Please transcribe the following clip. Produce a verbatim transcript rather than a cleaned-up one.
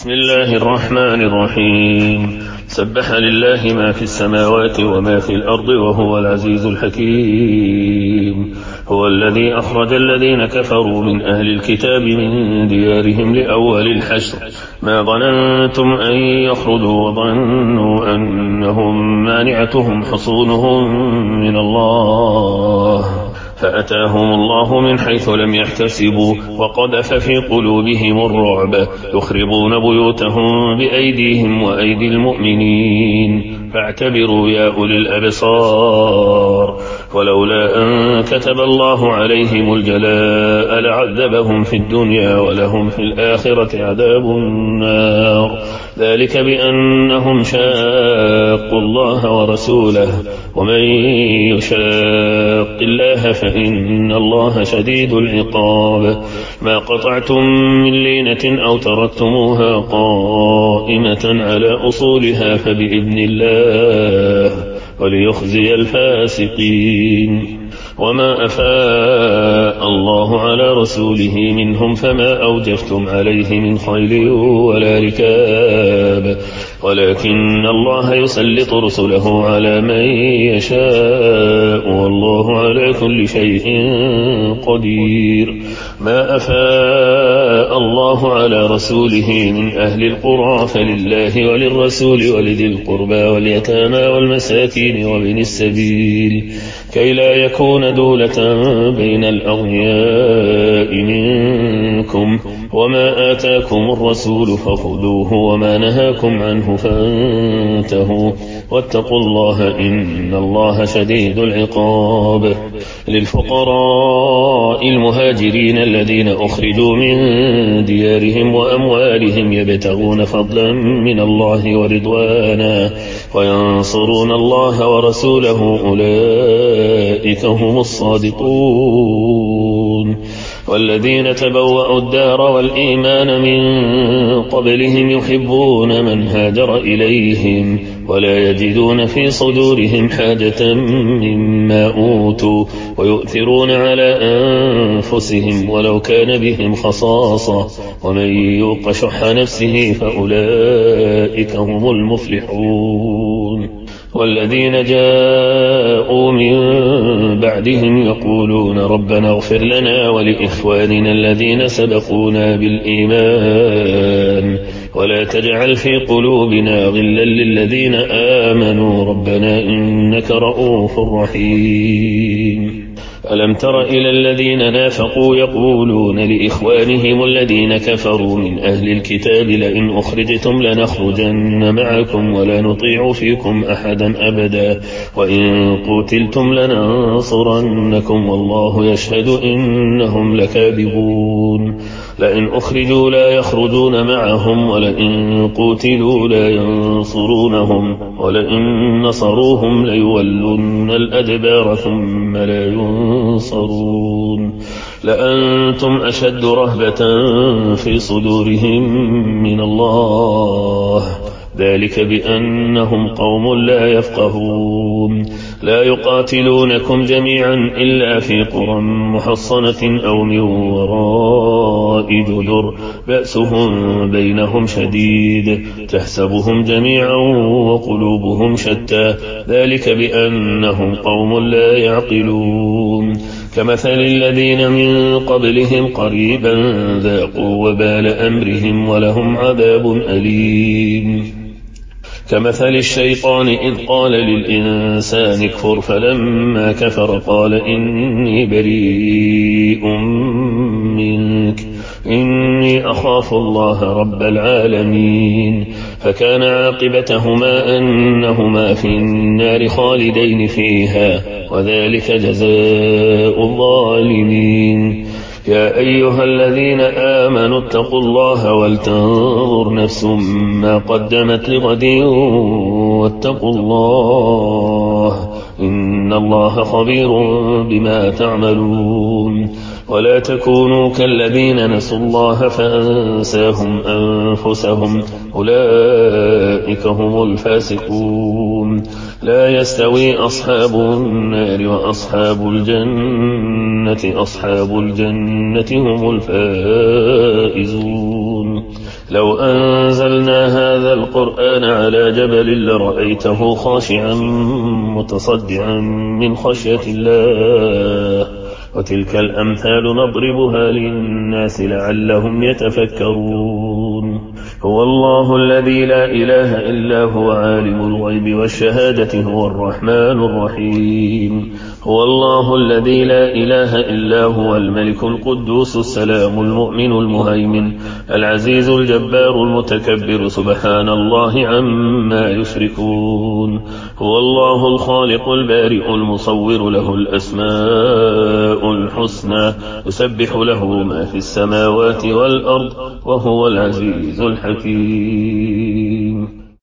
بسم الله الرحمن الرحيم. سبح لله ما في السماوات وما في الأرض وهو العزيز الحكيم. هو الذي أخرج الذين كفروا من أهل الكتاب من ديارهم لأول الحشر ما ظننتم أن يخرجوا وظنوا أنهم مانعتهم حصونهم من الله فأتاهم الله من حيث لم يحتسبوا وقذف في قلوبهم الرعب يخربون بيوتهم بأيديهم وأيدي المؤمنين فاعتبروا يا أولي الأبصار. ولولا أن كتب الله عليهم الجلاء لعذبهم في الدنيا ولهم في الآخرة عذاب النار ذلك بأنهم شاقوا الله ورسوله ومن يشاق الله فإن الله شديد العقاب. ما قطعتم من لينة أو تركتموها قائمة على أصولها فبإذن الله وليخزي الفاسقين. وما أفاء الله على رسوله منهم فما أوجفتم عليه من خيل ولا ركاب ولكن الله يسلط رسله على من يشاء والله على كل شيء قدير. ما أفاء الله على رسوله من أهل القرى فلله وللرسول ولذي القربى واليتامى والمساكين وابن السبيل كي لا يكون دولة بين الأغنياء منكم وما آتاكم الرسول فخذوه وما نهاكم عنه فانتهوا واتقوا الله إن الله شديد العقاب. للفقراء المهاجرين الذين أخرجوا من ديارهم وأموالهم يبتغون فضلا من الله ورضوانا وينصرون الله ورسوله أولئك هم الصادقون. والذين تبوأوا الدار والإيمان من قبلهم يحبون من هاجر إليهم ولا يجدون في صدورهم حاجة مما أوتوا ويؤثرون على أنفسهم ولو كان بهم خصاصة ومن يوق شح نفسه فأولئك هم المفلحون. والذين جاءوا من بعدهم يقولون ربنا اغفر لنا ولإخواننا الذين سبقونا بالإيمان ولا تجعل في قلوبنا غلا للذين آمنوا ربنا إنك رؤوف رحيم. ألم تر إلى الذين نافقوا يقولون لإخوانهم الذين كفروا من أهل الكتاب لئن أخرجتم لنخرجن معكم ولا نطيع فيكم أحدا أبدا وإن قتلتم لننصرنكم والله يشهد إنهم لكاذبون. لئن أخرجوا لا يخرجون معهم ولئن قتلوا لا ينصرونهم ولئن نصروهم ليولن الأدبار ثم لا ينصرون. لأنتم أشد رهبة في صدورهم من الله ذلك بأنهم قوم لا يفقهون. لا يقاتلونكم جميعا إلا في قرى محصنة أو من وراء جدر بأسهم بينهم شديد تحسبهم جميعا وقلوبهم شتى ذلك بأنهم قوم لا يعقلون. كمثل الذين من قبلهم قريبا ذاقوا وبال أمرهم ولهم عذاب أليم. كمثل الشيطان إذ قال للإنسان اكفر فلما كفر قال إني بريء منك إني أخاف الله رب العالمين. فكان عاقبتهما أنهما في النار خالدين فيها وذلك جزاء الظالمين. يا أيها الذين آمنوا اتقوا الله ولتنظر نفس ما قدمت لغد واتقوا الله إن الله خبير بما تعملون. ولا تكونوا كالذين نسوا الله فأنساهم أنفسهم أولئك هم الفاسقون. لا يستوي أصحاب النار وأصحاب الجنة أصحاب الجنة هم الفائزون. لو أنزلنا هذا القرآن على جبل لرأيته خاشعا متصدعا من خشية الله وتلك الأمثال نضربها للناس لعلهم يتفكرون هو الله الذي لا إله إلا هو عالم الغيب والشهادة هو الرحمن الرحيم هو الله الذي لا إله إلا هو الملك القدوس السلام المؤمن المهيمن العزيز الجبار المتكبر سبحان الله عما يشركون هو الله الخالق البارئ المصور له الأسماء الحسنى يسبح له ما في السماوات والأرض وهو العزيز الحكيم